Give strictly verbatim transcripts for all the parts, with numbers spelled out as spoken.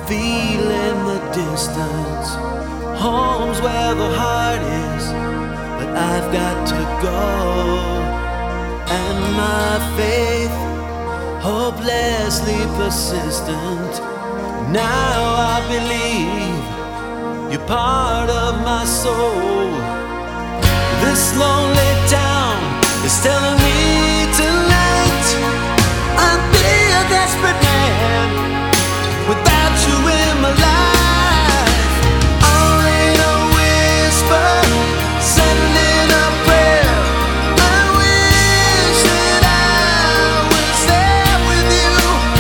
feel in the distance, home's where the heart is, but I've got to go. And my faith, hopelessly persistent, now I believe you're part of my soul. This lonely town is telling me tonight I'd be a desperate man without you in my life. Only a whisper, sending a prayer. I wish that I was there with you.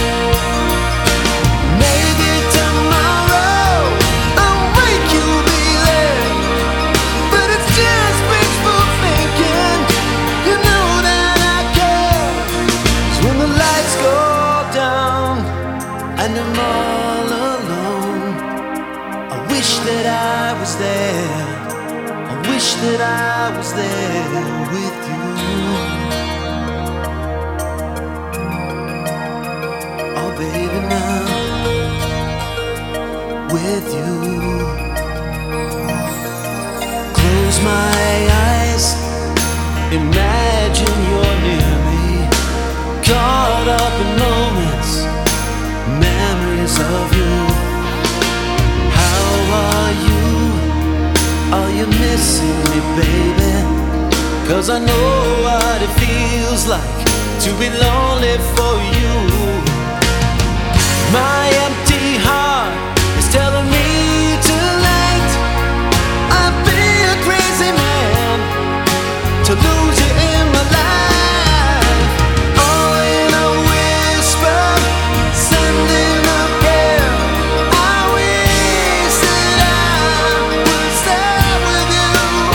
Maybe tomorrow I'll wake you'll be there, but it's just wishful thinking. You know that I care. 'Cause when the lights go down and I'm all alone, I wish that I was there. I wish that I was there with you. Oh baby, now with you. Close my eyes, imagine you're near me, caught up in moments, memories of you. How are you? Are you missing me, baby? 'Cause I know what it feels like to be lonely for you. My empty heart is telling me tonight I'd be a crazy man to lose you in my life. All in a whisper, sending a prayer. I wish that I was there with you.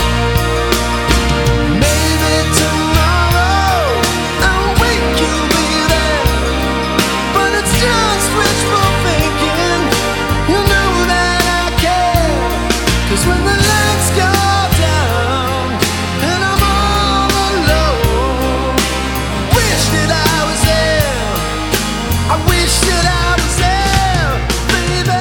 Maybe tomorrow I'll wake you'll be there, but it's just wishful thinking. You know that I care. 'Cause when the lights go down and I'm all alone, wish that I was there. I wish that I was there, baby.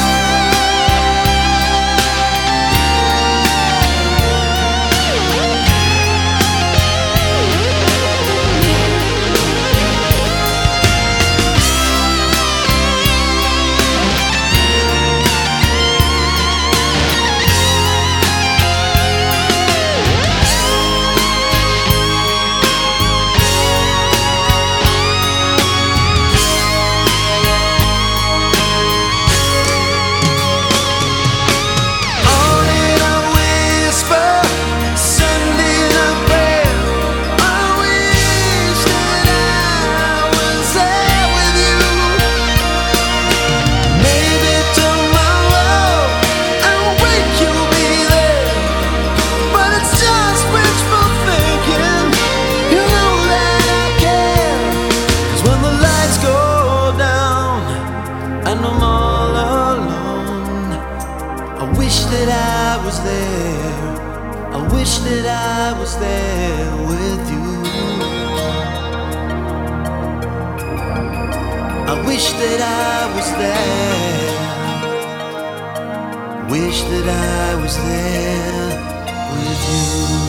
All in a whisper, sending a prayer. I wish that I was there with you. Maybe tomorrow I'll wake you'll be there, but it's just wishful thinking. You know that I care. 'Cause when the lights go down and I'm all alone, I wish that I was there. I wish that I was there with you. I wish that I was there. Wish that I was there with you.